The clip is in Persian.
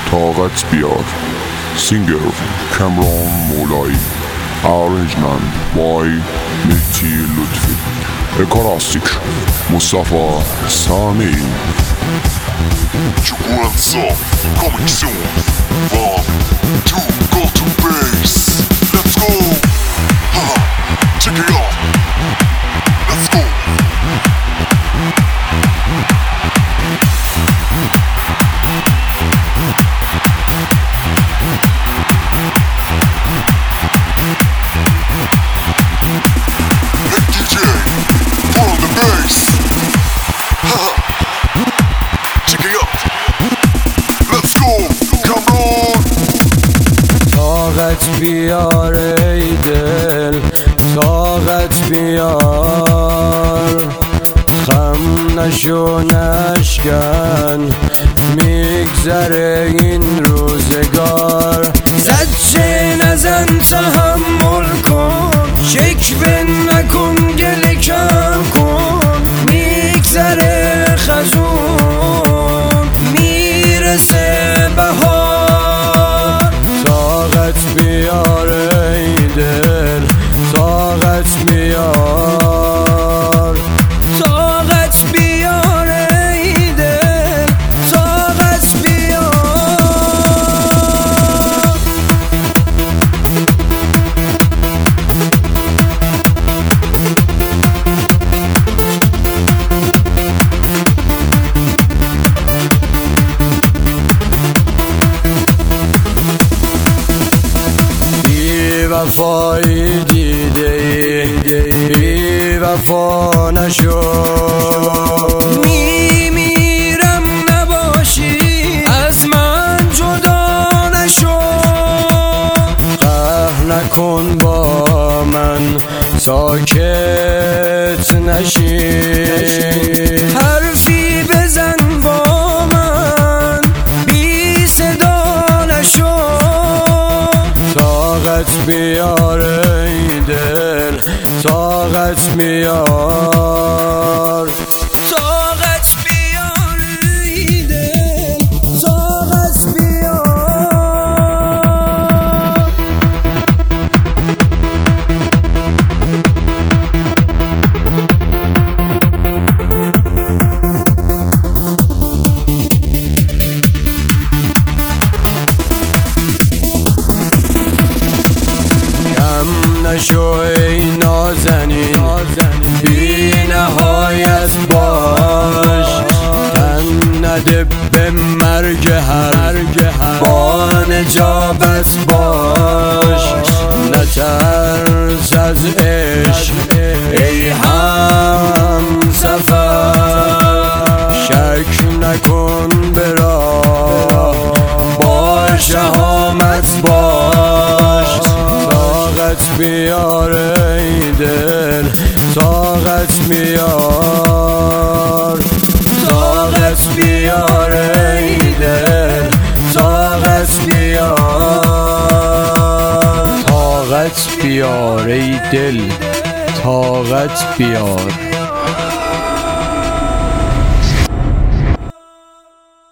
طاقت بیار. سینگر کامران مولایی. ارنجمنت بای مهدی لطفی. اکاراستیک مصطفی سامی. Segurança, coming soon. 1, 2, go to base. Let's go. Check it out. Let's go. Nick DJ, from the base. Check it out. Let's go. Come on. طاقت بیار ای دل، طاقت بیار. خم نشو نشکن، میگذره این روزگار. زجه نزن تحمل کن، شکوه نکن گله کم کن. میگذره خزون، میرسه بهار. طاقت بیار ای دل، طاقت بیار. طاقت بیار ای دل، طاقت بیار. وفایی دیده ای وفا نشو. میمیرم نباشی از من جدا نشو. قهر نکن با من ساکت نشی. حرفی بزن با من بی صدا نشو. طاقت بیار ای دل، طاقت بیار. طاقت بیار ای دل، طاقت بیار. نشو ای نازنین، بی نهایت باش. تن نده به مرگ هر با نجابت باش. نترس از عشق ای هم سفر. شک نکن به راه با شهامت باش. طاقت بیار ای دل، طاقت بیار. طاقت بیار ای دل، طاقت بیار. طاقت بیار ای دل، طاقت بیار.